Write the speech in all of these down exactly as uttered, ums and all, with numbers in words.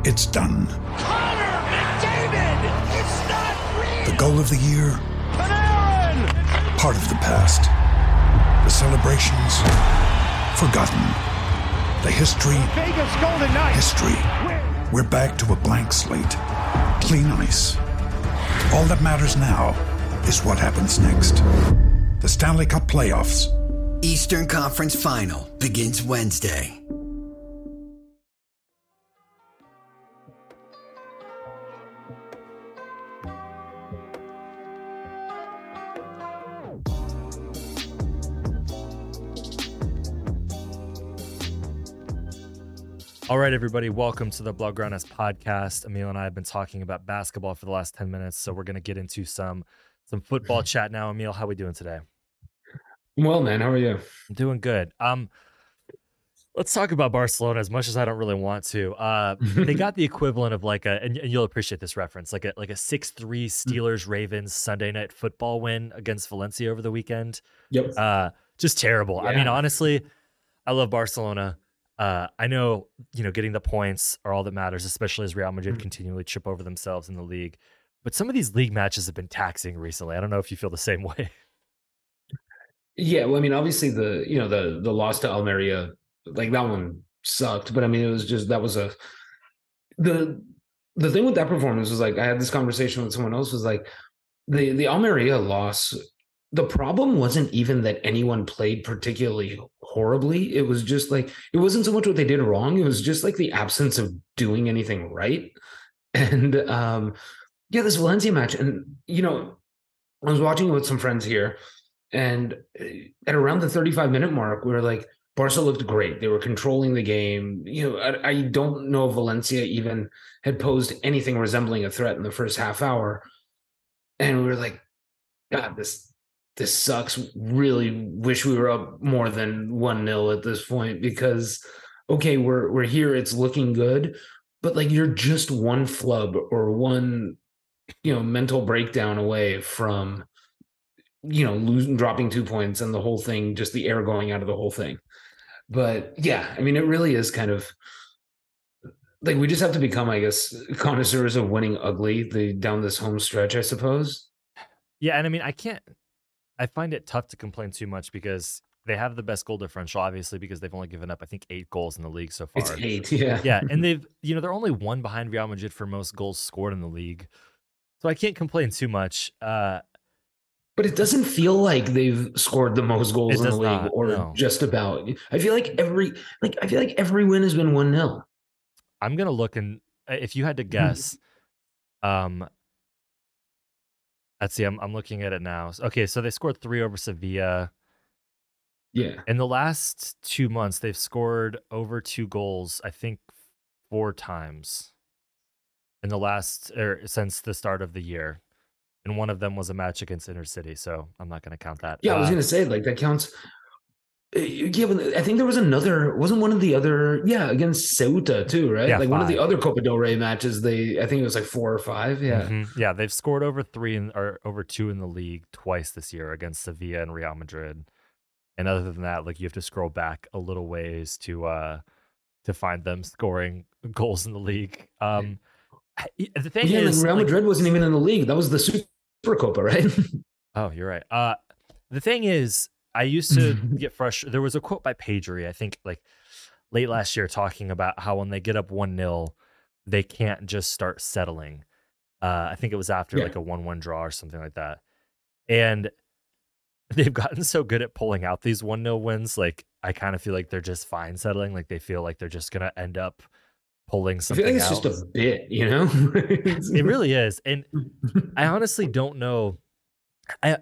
It's done. Connor McDavid! It's not real! The goal of the year? Panarin! Part of the past. The celebrations? Forgotten. The history? Vegas Golden Knights! History. We're back to a blank slate. Clean ice. All that matters now is what happens next. The Stanley Cup Playoffs. Eastern Conference Final begins Wednesday. All right, everybody, welcome to the Blaugranes podcast. Emil and I have been talking about basketball for the last ten minutes, so we're going to get into some some football chat now. Emil, how are we doing today? Well, man, how are you? I'm doing good. Um, let's talk about Barcelona as much as I don't really want to. Uh, they got the equivalent of like a, and, and you'll appreciate this reference, like a like a six three Steelers-Ravens Sunday night football win against Valencia over the weekend. Yep. Uh, just terrible. Yeah. I mean, honestly, I love Barcelona. Uh, I know, you know, getting the points are all that matters, especially as Real Madrid mm-hmm. continually trip over themselves in the league. But some of these league matches have been taxing recently. I don't know if you feel the same way. Yeah, well, I mean, obviously the you know the the loss to Almeria, like that one sucked. But I mean, it was just that was a the the thing with that performance was like I had this conversation with someone else was like the the Almeria loss. The problem wasn't even that anyone played particularly horribly. It was just like, it wasn't so much what they did wrong. It was just like the absence of doing anything right. And um, yeah, this Valencia match. And, you know, I was watching it with some friends here. And at around the thirty-five minute mark, we were like, Barca looked great. They were controlling the game. You know, I, I don't know if Valencia even had posed anything resembling a threat in the first half hour. And we were like, God, this... This sucks. Really wish we were up more than one nil at this point because, okay, we're we're here. It's looking good, but like you're just one flub or one, you know, mental breakdown away from, you know, losing, dropping two points and the whole thing, just the air going out of the whole thing. But yeah, I mean, it really is kind of like we just have to become, I guess, connoisseurs of winning ugly the down this home stretch, I suppose. Yeah, and I mean, I can't. I find it tough to complain too much because they have the best goal differential, obviously, because they've only given up, I think, eight goals in the league so far. It's eight, yeah. Yeah, and they've, you know, they're only one behind Real Madrid for most goals scored in the league. So I can't complain too much. Uh, but it doesn't feel like they've scored the most goals in the league not, or no. just about. I feel like every, like, I feel like every win has been one nil. I'm going to look and if you had to guess, um, let's see, I'm I'm looking at it now. Okay, so they scored three over Sevilla. Yeah. In the last two months, they've scored over two goals, I think, four times. In the last, or since the start of the year. And one of them was a match against Intercity, so I'm not going to count that. Yeah, uh, I was going to say, like, that counts. Yeah, but I think there was another, wasn't one of the other, yeah, against Ceuta too, right? Yeah, like five. One of the other Copa del Rey matches, they, I think it was like four or five, yeah. Mm-hmm. Yeah, they've scored over three in, or over two in the league twice this year against Sevilla and Real Madrid. And other than that, like you have to scroll back a little ways to uh to find them scoring goals in the league. Um, the thing yeah, is, like Real like, Madrid wasn't even in the league. That was the Super Copa, right? Oh, you're right. Uh, the thing is, I used to get frustrated. There was a quote by Pedri, I think like late last year, talking about how when they get up one nil, they can't just start settling. Uh, I think it was after yeah. like a one one draw or something like that. And they've gotten so good at pulling out these one nil wins. Like, I kind of feel like they're just fine settling. Like, they feel like they're just going to end up pulling something out. I feel like it's out. Just a bit, you know? It really is. And I honestly don't know. I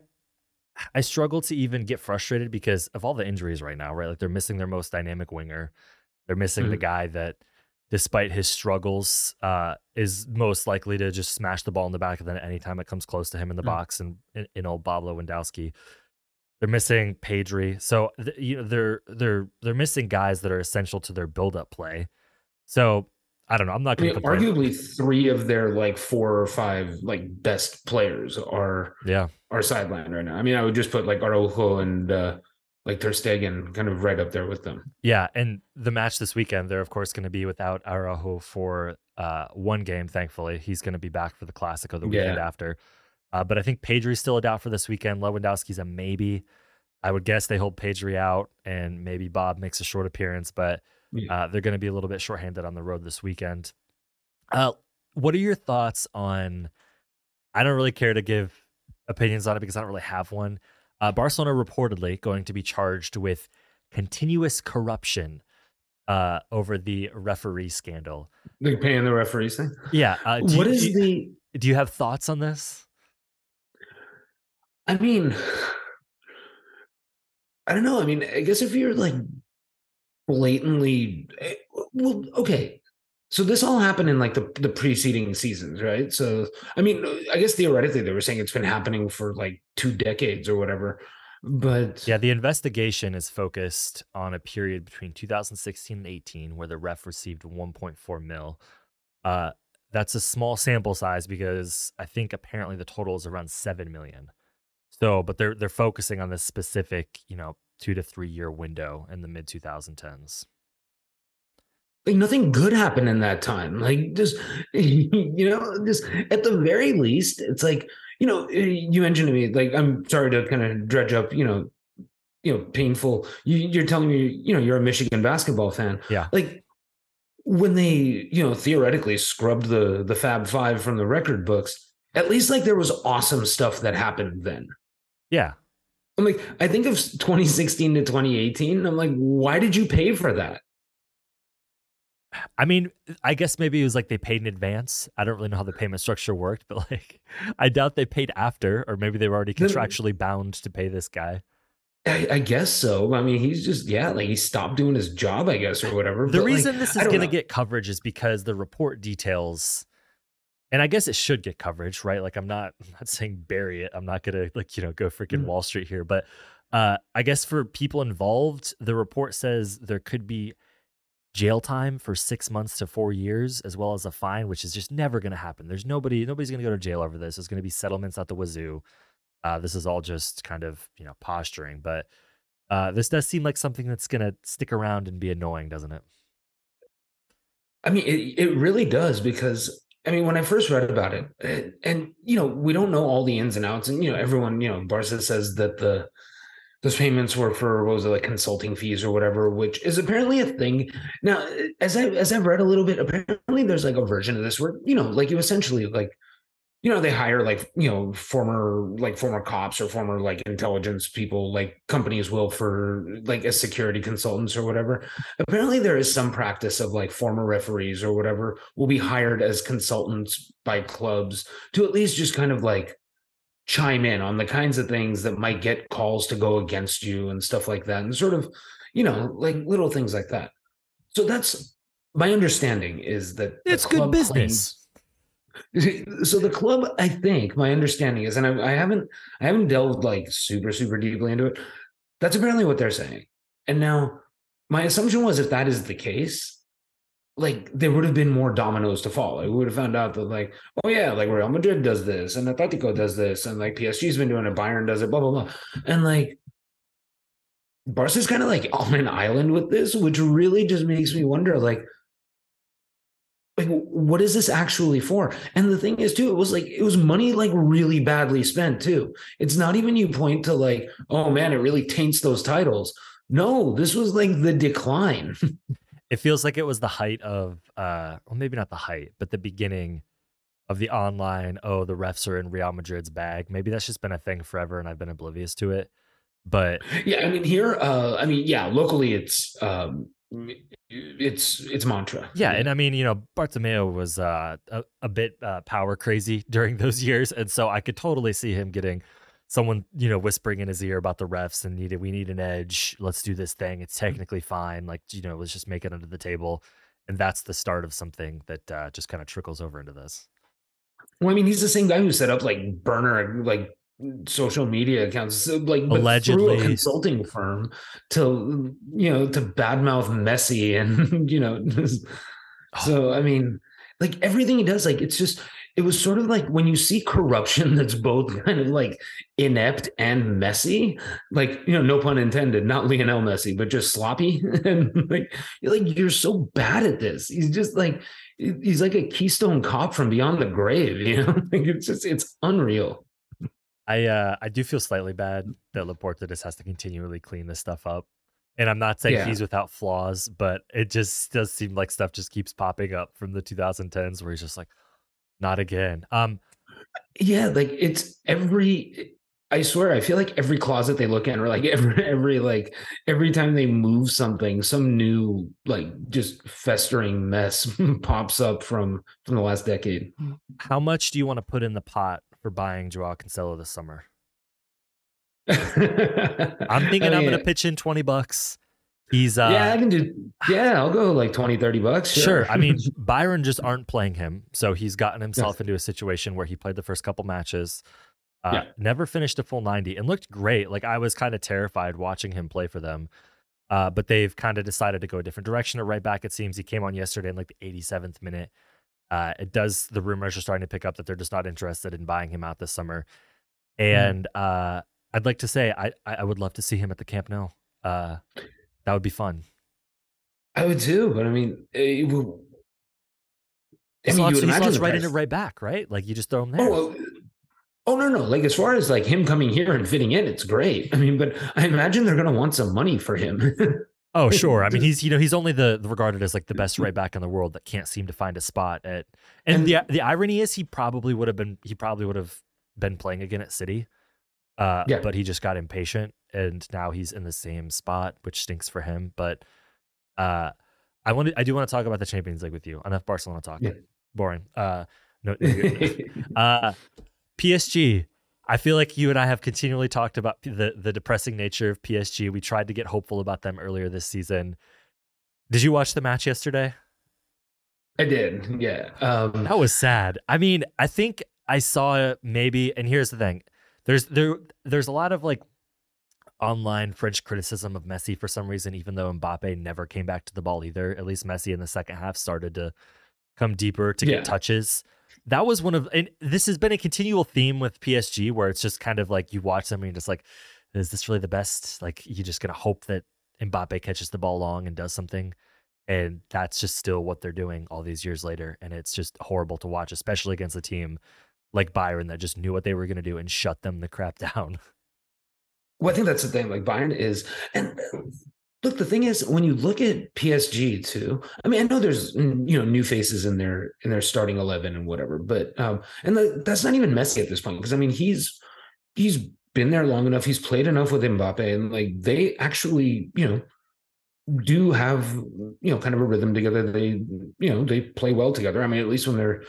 I struggle to even get frustrated because of all the injuries right now, right? Like, they're missing their most dynamic winger. They're missing mm-hmm. the guy that, despite his struggles, uh, is most likely to just smash the ball in the back of the net anytime it comes close to him in the mm-hmm. box, and in, in old Pablo Lewandowski. They're missing Pedri. So, th- you know, they're they're they're missing guys that are essential to their build-up play. So, I don't know. I'm not going to I mean, arguably three of their like four or five like best players are yeah are sidelined right now. I mean, I would just put like Araujo and uh, like Ter Stegen kind of right up there with them. Yeah, and the match this weekend, they're of course going to be without Araujo for uh, one game. Thankfully, he's going to be back for the Classico the weekend Yeah. after. Uh, but I think Pedri's still a doubt for this weekend. Lewandowski's a maybe. I would guess they hold Pedri out, and maybe Bob makes a short appearance. But Yeah. uh, they're going to be a little bit shorthanded on the road this weekend. Uh, what are your thoughts on? I don't really care to give opinions on it because I don't really have one. Uh, Barcelona reportedly going to be charged with continuous corruption uh, over the referee scandal. They're paying the referees thing. Yeah. Uh, do What you, is do you, the? do you have thoughts on this? I mean, I don't know. I mean, I guess if you're like blatantly, eh, well, okay. So this all happened in like the, the preceding seasons, right? So, I mean, I guess theoretically they were saying it's been happening for like two decades or whatever, but Yeah, the investigation is focused on a period between two thousand sixteen and eighteen where the ref received one point four mil. Uh, that's a small sample size because I think apparently the total is around seven million. So, but they're they're focusing on this specific, you know, two to three year window in the mid twenty tens. like nothing good happened in that time. Like just, you know, just at the very least, it's like, you know, you mentioned to me, like, I'm sorry to kind of dredge up, you know, you know, painful. You, you're telling me, you know, you're a Michigan basketball fan. Yeah. Like when they, you know, theoretically scrubbed the the Fab Five from the record books, at least like there was awesome stuff that happened then. Yeah. I'm like, I think of twenty sixteen to twenty eighteen. And I'm like, why did you pay for that? I mean, I guess maybe it was like they paid in advance. I don't really know how the payment structure worked, but like, I doubt they paid after, or maybe they were already contractually bound to pay this guy. I, I guess so. I mean, he's just, yeah, like he stopped doing his job, I guess, or whatever. The But, reason like, this I is don't going to know. get coverage is because the report details, and I guess it should get coverage, right? Like, I'm not, I'm not saying bury it. I'm not going to, like, you know, go freaking Mm. Wall Street here. But uh, I guess for people involved, the report says there could be jail time for six months to four years, as well as a fine, which is just never going to happen. There's nobody, nobody's going to go to jail over this. There's going to be settlements at the wazoo. Uh, this is all just kind of, you know, posturing. But uh, this does seem like something that's going to stick around and be annoying, doesn't it? I mean, it, it really does because, I mean, when I first read about it, and, and, you know, we don't know all the ins and outs. And, you know, everyone, you know, Barca says that the, those payments were for, what was it, like consulting fees or whatever, which is apparently a thing. Now, as I as I've read a little bit, apparently there's like a version of this where, you know, like you essentially like, you know, they hire like, you know, former like former cops or former like intelligence people, like companies will for like as security consultants or whatever. Apparently there is some practice of like former referees or whatever will be hired as consultants by clubs to at least just kind of like chime in on the kinds of things that might get calls to go against you and stuff like that. And sort of, you know, like little things like that. So that's my understanding is that the It's good club business. claims- so the club, I think my understanding is, and I, I haven't, I haven't delved like super, super deeply into it. That's apparently what they're saying. And now my assumption was if that is the case, like there would have been more dominoes to fall. I would have found out that like, oh yeah, like Real Madrid does this and Atletico does this and like P S G's been doing it, Bayern does it, blah, blah, blah. And like Barca's kind of like on an island with this, which really just makes me wonder like, like what is this actually for? And the thing is too, it was like it was money like really badly spent too. It's not even you point to like, oh man, it really taints those titles. No, this was like the decline. It feels like it was the height of, uh, well, maybe not the height, but the beginning of the online, oh, the refs are in Real Madrid's bag. Maybe that's just been a thing forever and I've been oblivious to it. But Yeah, I mean here, uh, I mean, yeah, locally it's um, it's it's mantra. yeah, and I mean, you know, Bartomeu was uh, a, a bit uh, power crazy during those years. And so I could totally see him getting someone, you know, whispering in his ear about the refs and needed, we need an edge. Let's do this thing. It's technically fine. Like, you know, let's just make it under the table. And that's the start of something that uh, just kind of trickles over into this. Well, I mean, he's the same guy who set up like burner like social media accounts, so, like but through Allegedly. a consulting firm to you know to badmouth Messi and you know. So I mean, like everything he does, like it's just it was sort of like when you see corruption that's both kind of like inept and messy, like, you know, no pun intended, not Lionel Messi, but just sloppy. And like, you're like, you're so bad at this. He's just like, he's like a Keystone Cop from beyond the grave, you know? Like, it's just, it's unreal. I uh, I do feel slightly bad that Laporta just has to continually clean this stuff up. And I'm not saying Yeah. he's without flaws, but it just does seem like stuff just keeps popping up from the two thousand tens where he's just like, not again. Um, Yeah, like it's every, I swear, I feel like every closet they look in, or like every, every, like every time they move something, some new, like just festering mess pops up from, from the last decade. how much do you want to put in the pot for buying Joao Cancelo this summer? I'm I'm thinking I'm going to pitch in twenty bucks. He's uh, yeah, I can do, yeah, I'll go like twenty, thirty bucks. Sure. Sure. I mean, Byron just aren't playing him. So he's gotten himself Yes. into a situation where he played the first couple matches, uh, Yeah. never finished a full ninety and looked great. Like I was kind of terrified watching him play for them. Uh, but they've kind of decided to go a different direction. Or right back, it seems he came on yesterday in like the eighty-seventh minute. Uh, it does, the rumors are starting to pick up that they're just not interested in buying him out this summer. And uh, I'd like to say, I, I would love to see him at the Camp Nou. Uh, that would be fun. I would too, but I mean, it will, I He mean, slots, you would he imagine slots the right price- into right back, right? Like you just throw him there. Oh, well, oh no, no. Like as far as like him coming here and fitting in, it's great. I mean, but I imagine they're gonna want some money for him. Oh, sure. I mean, he's you know he's only the, the regarded as like the best right back in the world that can't seem to find a spot at. And, And- the the irony is he probably would have been he probably would have been playing again at City, uh, Yeah. but he just got impatient and now he's in the same spot, which stinks for him. But uh, I wanted I do want to talk about the Champions League with you. Enough Barcelona talk. Yeah. Boring. Uh, no. no good. uh, P S G. I feel like you and I have continually talked about the the depressing nature of P S G. We tried to get hopeful about them earlier this season. Did you watch the match yesterday? I did, yeah. Um, That was sad. I mean, I think I saw maybe, and here's the thing: there's there there's a lot of like online French criticism of Messi for some reason, even though Mbappe never came back to the ball either. At least Messi in the second half started to come deeper to Yeah. get touches. That was one of, and this has been a continual theme with P S G where it's just kind of like you watch them and you're just like, is this really the best? Like you're just going to hope that Mbappe catches the ball long and does something. And that's just still what they're doing all these years later. And it's just horrible to watch, especially against a team like Bayern that just knew what they were going to do and shut them the crap down. well, I think that's the thing. Like Bayern is, and look, the thing is, when you look at P S G too, I mean, I know there's mm, you know new faces in their in their starting eleven and whatever, but um, and the, that's not even Messi at this point because I mean he's he's been there long enough, he's played enough with Mbappe, and like they actually you know do have you know kind of a rhythm together. They you know they play well together. I mean, at least when they're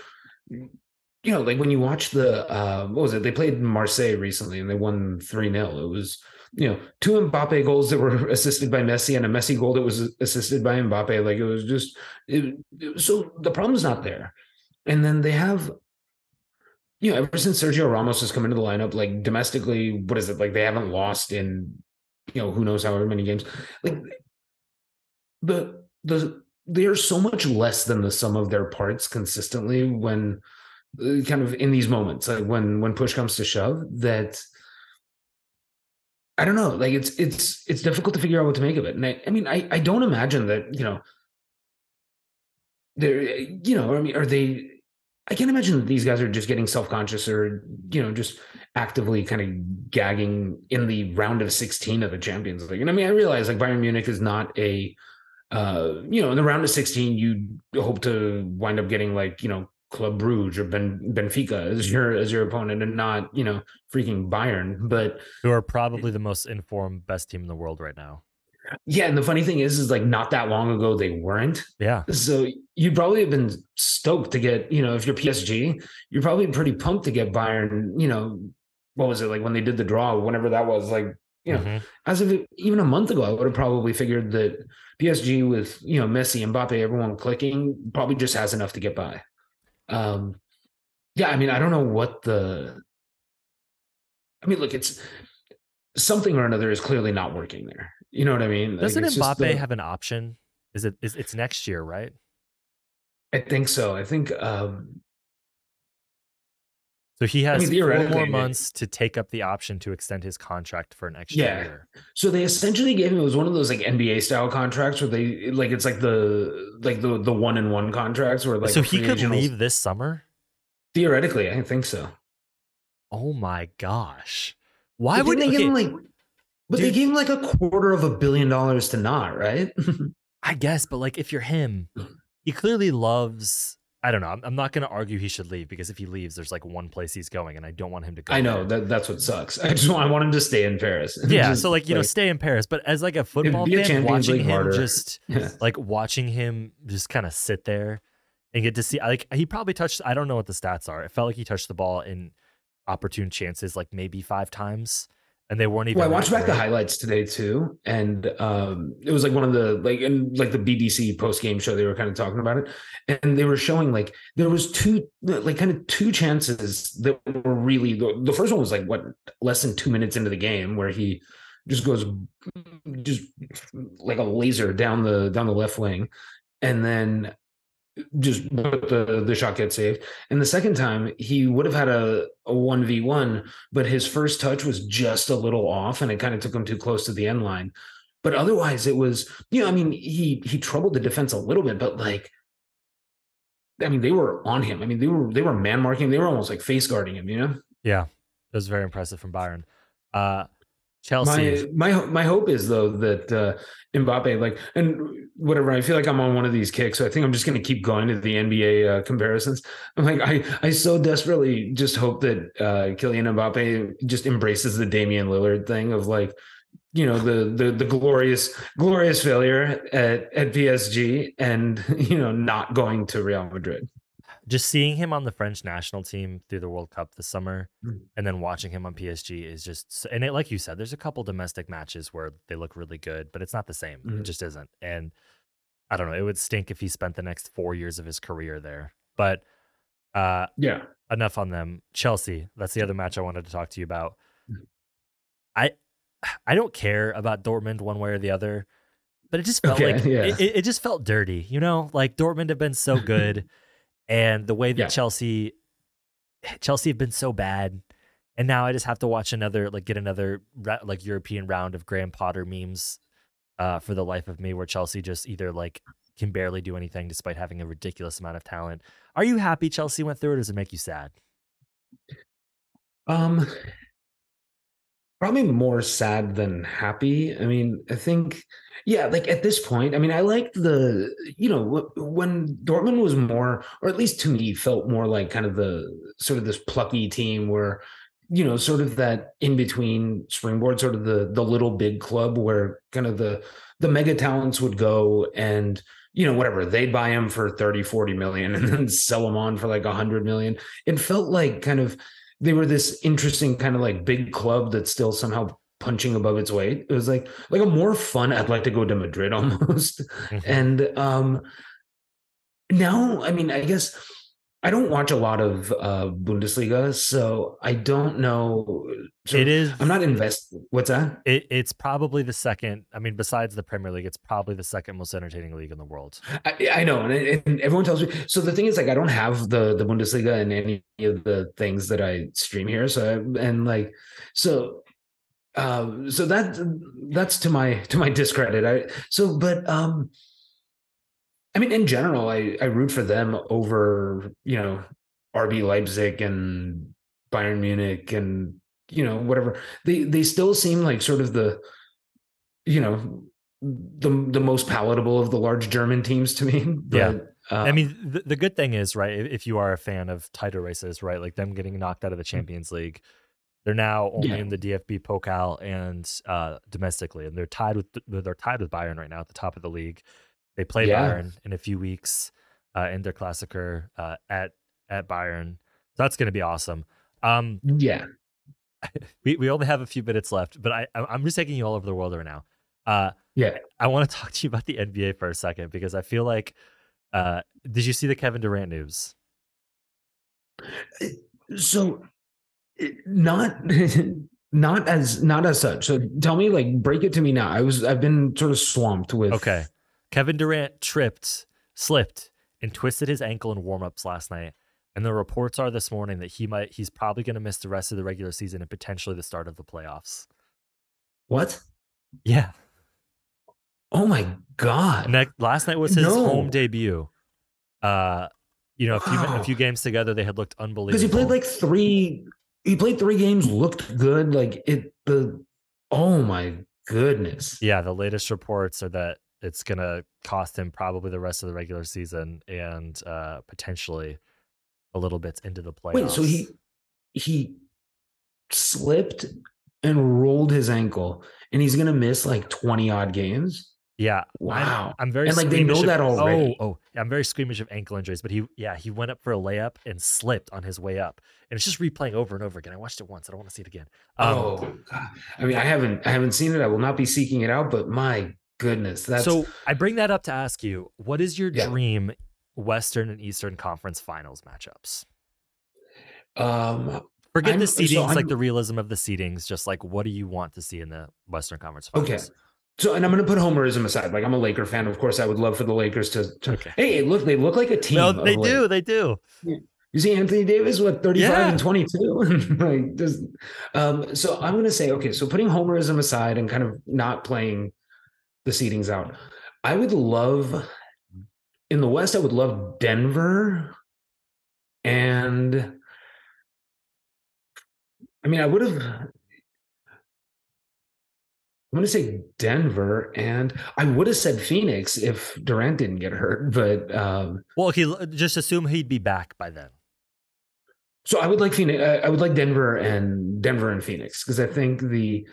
you know like when you watch the uh, what was it? They played Marseille recently and they won three nil. It was you know, two Mbappe goals that were assisted by Messi and a Messi goal that was assisted by Mbappe. Like it was just, it, it, so the problem's not there. And then they have, you know, ever since Sergio Ramos has come into the lineup, like domestically, what is it? Like they haven't lost in, you know, who knows however many games. Like the, the, they are so much less than the sum of their parts consistently when uh, kind of in these moments, like when, when push comes to shove that, I don't know. Like it's it's it's difficult to figure out what to make of it. And I, I mean, I, I don't imagine that, you know, they're you know, I mean, are they I can't imagine that these guys are just getting self-conscious or, you know, just actively kind of gagging in the round of sixteen of the Champions League. And I mean, I realize like Bayern Munich is not a uh, you know, in the round of sixteen, you hope to wind up getting like, you know, Club Brugge or ben, Benfica as your as your opponent and not, you know, freaking Bayern. But Who are probably the most informed, best team in the world right now. yeah, and the funny thing is, is like not that long ago they weren't. Yeah. So you'd probably have been stoked to get, you know, if you're P S G, you're probably pretty pumped to get Bayern, you know, what was it like when they did the draw, whenever that was like, you know, Mhm. as of even a month ago, I would have probably figured that P S G with, you know, Messi, Mbappe, everyone clicking probably just has enough to get by. Um, yeah, I mean, I don't know what the, I mean, look, it's something or another is clearly not working there. You know what I mean? Like, Doesn't it's just Mbappe the- have an option? Is it? Is it's next year, right? I think so. I think, um, So he has I mean, four more theoretically, months to take up the option to extend his contract for an extra Yeah. year. So they essentially gave him, it was one of those like N B A style contracts where they like it's like the like the the one and one contracts where like so a he free could agent will- leave this summer? Theoretically, I think so. Oh my gosh. Why But would didn't they okay, give him like but they Dude. gave him like a quarter of a billion dollars to not, right? I guess, but like if you're him, he clearly loves I don't know. I'm, I'm not going to argue he should leave because if he leaves, there's like one place he's going, and I don't want him to go. I know there. that that's what sucks. I just want, I want him to stay in Paris. Yeah, Just, so like you know, stay in Paris. But as like a football be a fan, Champions watching League him martyr. just Yeah. like watching him just kind of sit there and get to see, like he probably touched. I don't know what the stats are. It felt like he touched the ball in opportune chances, like maybe five times, and they weren't even. Well, I that watched back the great. highlights today too, and um, it was like one of the like in like the B B C post game show. They were kind of talking about it, and they were showing like there was two like kind of two chances that were really the, the first one was like what less than two minutes into the game where he just goes just like a laser down the down the left wing, and then just the the shot gets saved. And the second time he would have had a a one v one, but his first touch was just a little off and it kind of took him too close to the end line. But otherwise it was, you know, I mean, he he troubled the defense a little bit, but like I mean, they were on him. I mean, they were they were man marking, they were almost like face guarding him, you know? Yeah, it was very impressive from Bayern. Uh Chelsea. My my my hope is though that uh, Mbappe, like, and whatever, I feel like I'm on one of these kicks, so I think I'm just going to keep going to the N B A uh, comparisons. I'm like, I I so desperately just hope that uh, Kylian Mbappe just embraces the Damian Lillard thing of like, you know, the the the glorious glorious failure at at P S G and you know not going to Real Madrid. Just seeing him on the French national team through the World Cup this summer Mm. and then watching him on P S G is just, and it, like you said, there's a couple domestic matches where they look really good, but it's not the same. It Mhm. just isn't. And I don't know, it would stink if he spent the next four years of his career there. But uh, Yeah. enough on them. Chelsea, that's the other match I wanted to talk to you about. Mhm. I I don't care about Dortmund one way or the other, but it just felt Okay, like, yeah. it, it it just felt dirty, you know? Like Dortmund have been so good. And the way that Yeah. Chelsea, Chelsea have been so bad, and now I just have to watch another, like, get another ra- like European round of Graham Potter memes, uh, for the life of me, where Chelsea just either like can barely do anything despite having a ridiculous amount of talent. Are you happy Chelsea went through, or does it make you sad? Um, probably more sad than happy. I mean, I think, yeah, like at this point, I mean, I liked the, you know, wh- when Dortmund was more, or at least to me, felt more like kind of the sort of this plucky team where, you know, sort of that in between springboard, sort of the the little big club where kind of the the mega talents would go and, you know, whatever, they'd buy him for thirty, forty million and then sell him on for like a hundred million. It felt like kind of, they were this interesting kind of like big club that's still somehow punching above its weight. It was like like a more fun Atletico de Madrid almost. Mhm. And um now, I mean, I guess I don't watch a lot of uh Bundesliga, so I don't know. So It is. I'm not invested. What's that? It, it's probably the second. I mean, besides the Premier League, it's probably the second most entertaining league in the world. I, I know, and, and everyone tells me. So the thing is, like, I don't have the the Bundesliga in any of the things that I stream here. So I, and like, so, uh, so that that's to my to my discredit. I so, but um, I mean, in general, I I root for them over, you know, R B Leipzig and Bayern Munich and, you know, whatever. They they still seem like sort of the, you know, the the most palatable of the large German teams to me. But, Yeah. uh, I mean, the, the good thing is, right, if if you are a fan of title races, right, like them getting knocked out of the Champions League, they're now only Yeah. in the D F B Pokal and uh, domestically, and they're tied with they're tied with Bayern right now at the top of the league. They play Yeah. Bayern in a few weeks uh, in their Klassiker uh, at at Bayern. So that's going to be awesome. Um, yeah, we we only have a few minutes left, but I I- I'm just taking you all over the world right now. Uh, yeah. I want to talk to you about the N B A for a second because I feel like, uh, did you see the Kevin Durant news? So it- not not as not as such. So tell me, like, break it to me now. I was I've been sort of swamped with. Okay. Kevin Durant tripped, slipped, and twisted his ankle in warmups last night And the reports are this morning that he might he's probably going to miss the rest of the regular season and potentially the start of the playoffs. What? Yeah. Oh my God. Next, last night was his No. home debut. Uh, you know, a few Wow. a few games together, they had looked unbelievable. Because he played like three, he played three games, looked good. Like it, the, oh my goodness. Yeah, the latest reports are that it's going to cost him probably the rest of the regular season and uh, potentially a little bit into the playoffs. Wait, so he, he slipped and rolled his ankle and he's going to miss like twenty odd games. Yeah. Wow. I'm, I'm very And like they know squeamish that of, already. Oh, oh, I'm very squeamish of ankle injuries, but he, yeah, he went up for a layup and slipped on his way up, and it's just replaying over and over again. I watched it once. I don't want to see it again. Um, oh God. I mean, I haven't, I haven't seen it. I will not be seeking it out, but my goodness, that's so I bring that up to ask you, what is your Yeah. dream Western and Eastern Conference Finals matchups? um, Forget I'm- the so seedings, like I'm- the realism of the seedings. Just like, what do you want to see in the Western Conference okay. Finals? So, and I'm going to put homerism aside. Like I'm a Laker fan. Of course, I would love for the Lakers to, to Okay. hey, look, they look like a team. No, of they like- do. They do. You see Anthony Davis, what, thirty-five Yeah. and twenty-two? like, just, um, so I'm going to say, okay, so putting homerism aside and kind of not playing the seedings out, I would love, in the West, I would love Denver. And I mean, I would have, I'm going to say Denver, and I would have said Phoenix if Durant didn't get hurt, but um, Well, okay, l- just assume he'd be back by then. so I would like Phoenix. I would like Denver and Denver and Phoenix because I think the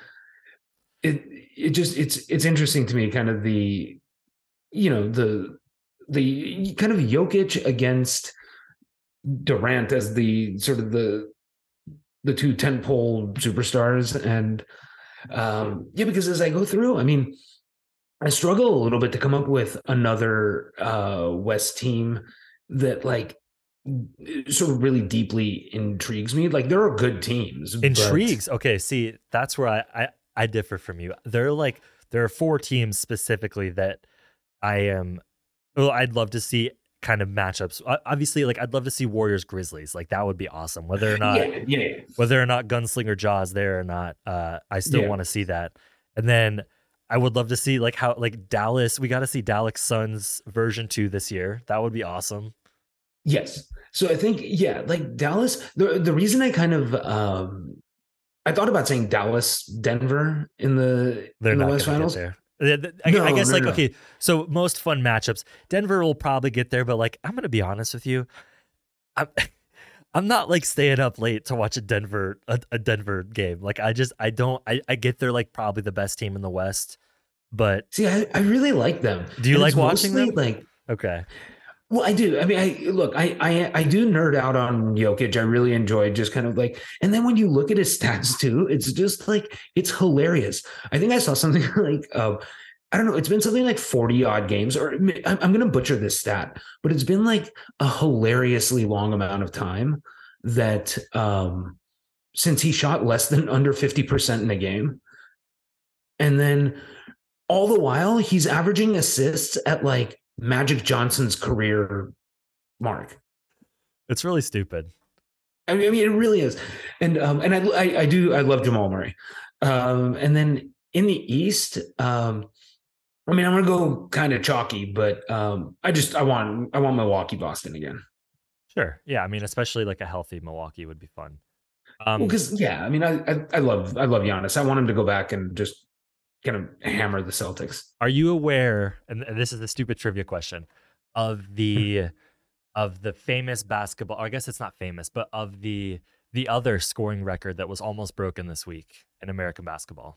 it it just it's it's interesting to me, kind of the you know the the kind of Jokic against Durant as the sort of the the two tentpole superstars, and um, yeah, because as I go through, I mean, I struggle a little bit to come up with another uh, West team that like sort of really deeply intrigues me. Like there are good teams. but- Intrigues. Okay, see, that's where I, I I differ from you. There are like there are four teams specifically that I am. Well, I'd love to see kind of matchups. O- Obviously, like I'd love to see Warriors Grizzlies. Like that would be awesome. Whether or not yeah, yeah, yeah. whether or not Gunslinger Jaws there or not, uh, I still Yeah. want to see that. And then I would love to see like how like Dallas. We got to see Dallas Suns version two this year. That would be awesome. Yes. So I think, yeah, like Dallas, the, the reason I kind of, um, I thought about saying Dallas, Denver in the, They're in the not West going to Finals. get there. Uh, th- I, No, I guess no, like no. okay, so most fun matchups. Denver will probably get there, but like I'm gonna be honest with you, I'm I'm not like staying up late to watch a Denver a, a Denver game. Like I just I don't I, I get they're like probably the best team in the West, but See, I, I really like them. Do you And like it's watching mostly, them? Like, okay. well, I do. I mean, I look, I, I, I do nerd out on Jokic. I really enjoy just kind of like, and then when you look at his stats too, it's just like, it's hilarious. I think I saw something like, uh, I don't know, it's been something like forty odd games, or I'm, I'm going to butcher this stat, but it's been like a hilariously long amount of time that, um, since he shot less than under fifty percent in a game. And then all the while he's averaging assists at like Magic Johnson's career mark. It's really stupid. I mean, I mean, it really is. And um, and I, I I do I love Jamal Murray. Um, and then in the East, um, I mean, I'm gonna go kind of chalky, but um, I just I want I want Milwaukee, Boston again. Sure. Yeah. I mean, especially like a healthy Milwaukee would be fun. Um, Well, because yeah, I mean, I, I I love I love Giannis. I want him to go back and just kind of hammer the Celtics. Are you aware, and and this is the stupid trivia question, of the of the famous basketball, or I guess it's not famous, but of the the other scoring record that was almost broken this week in American basketball?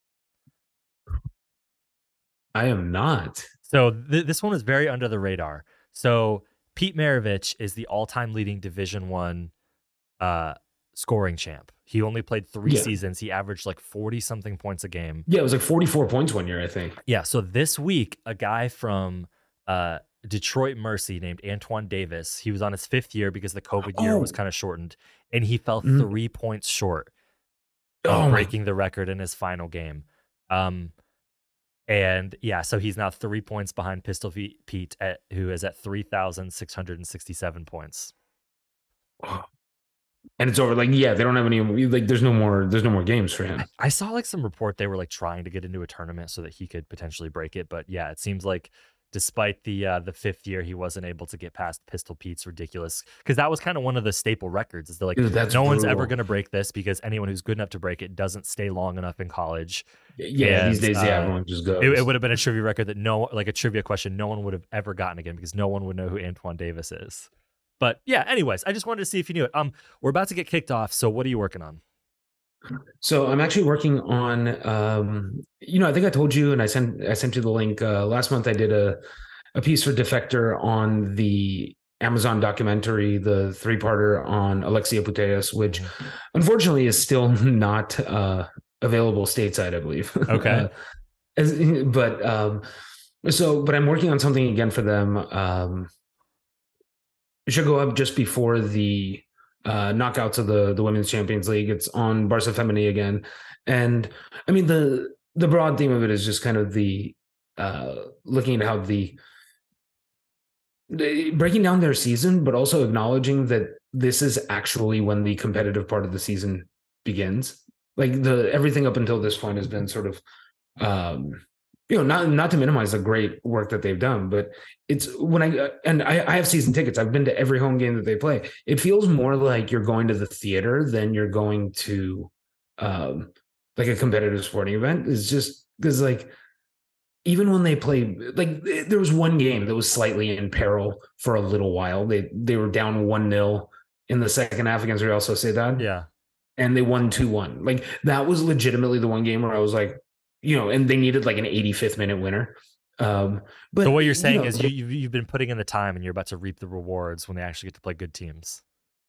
I am not. So th- this one is very under the radar. So Pete Maravich is the all-time leading Division One uh, scoring champ. He only played three Yeah. seasons. He averaged like forty something points a game. Yeah, it was like forty-four points one year, I think. Yeah. So this week, a guy from uh, Detroit Mercy named Antoine Davis, he was on his fifth year because the COVID year was Oh. kind of shortened, and he fell Mhm. three points short of Oh my breaking the record in his final game. Um, and yeah, so he's now three points behind Pistol Fe- Pete, at, who is at three thousand six hundred sixty-seven points. and it's over. Like, yeah, they don't have any. Like, there's no more. There's no more games for him. I saw like some report they were like trying to get into a tournament so that he could potentially break it, but yeah, it seems like despite the uh, the fifth year, he wasn't able to get past Pistol Pete's ridiculous, because that was kind of one of the staple records. Is they're like, Dude, that's no one's brutal. ever going to break this because anyone who's good enough to break it doesn't stay long enough in college. Yeah, And, these days, yeah, uh, everyone just goes. It, it would have been a trivia record that no, like a trivia question, no one would have ever gotten again because no one would know who Antoine Davis is. But yeah, anyways, I just wanted to see if you knew it. Um, we're about to get kicked off, so what are you working on? So I'm actually working on, um, you know, I think I told you, and I sent I sent you the link uh, last month. I did a a piece for Defector on the Amazon documentary, the three-parter on Alexia Putellas, which unfortunately is still not uh, available stateside, I believe. Okay. uh, as, but um, so, but I'm working on something again for them. Um, it should go up just before the uh, knockouts of the the Women's Champions League. It's on Barca Femení again, and I mean the the broad theme of it is just kind of the uh, looking at how the breaking down their season, but also acknowledging that this is actually when the competitive part of the season begins. Like the everything up until this point has been sort of, um, you know, not not to minimize the great work that they've done, but it's when I and I, I have season tickets. I've been to every home game that they play. It feels more like you're going to the theater than you're going to, um, like a competitive sporting event. It's just because like. Even when they play, like there was one game that was slightly in peril for a little while. They they were down one nil in the second half against Real Sociedad. Yeah. And they won two one. Like that was legitimately the one game where I was like, you know, and they needed like an eighty-fifth minute winner. Um, but so what you're saying you know, is you, you've, you've been putting in the time and you're about to reap the rewards when they actually get to play good teams.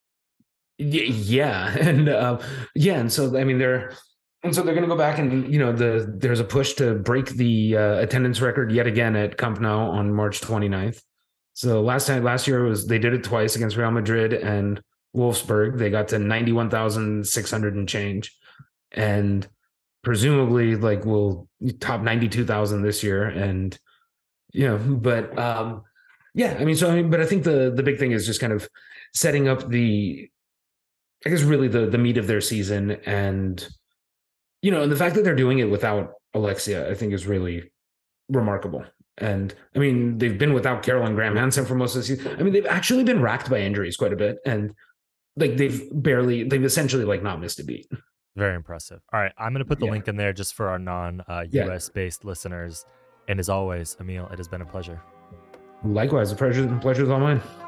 Yeah. And uh, yeah. And so, I mean, they're, And so they're going to go back and, you know, the there's a push to break the uh, attendance record yet again at Camp Nou on March twenty-ninth. So last time, last year was they did it twice against Real Madrid and Wolfsburg. They got to ninety-one thousand six hundred and change. And presumably like we'll top ninety-two thousand this year. And, you know, but um, yeah, I mean, so, I mean, but I think the the big thing is just kind of setting up the, I guess really the the meat of their season. And, you know, and the fact that they're doing it without Alexia, I think is really remarkable. And I mean, they've been without Caroline Graham Hansen for most of the season. I mean, they've actually been racked by injuries quite a bit. And like, they've barely, they've essentially like not missed a beat. Very impressive. All right. I'm going to put the Yeah. link in there just for our non uh, Yeah. U S based listeners. And as always, Emil, it has been a pleasure. Likewise, the pleasure, the pleasure is all mine.